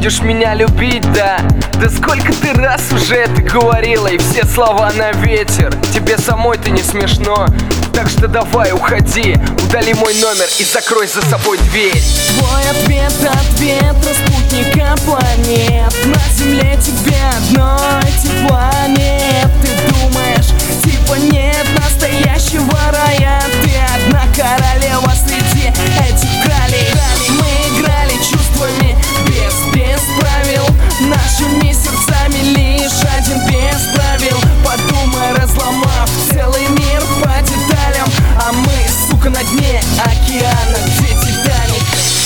будешь меня любить, да? Да сколько ты раз уже это говорила, и все слова на ветер. Тебе самой-то не смешно, так что давай уходи, удали мой номер и закрой за собой дверь. Твой ответ от ветра, спутника планет. На земле тебе одной тепла нет. Ты думаешь, типа нет настоящего рая. Ты одна королева среди этих кралей. Мы играли чувствами без правил, нашими сердцами лишь один без правил. Подумай, разломав целый мир по деталям, а мы, сука, на дне океана, где Титаник.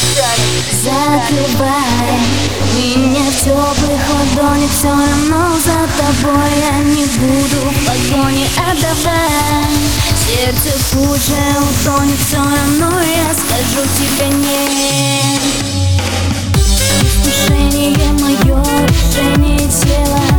Закрывай меня в теплых ладонях, все равно за тобой я не буду в погоне. Отдавай, сердце хуже утонет, все равно я скажу тебе нет. Искушение мое, решение тела.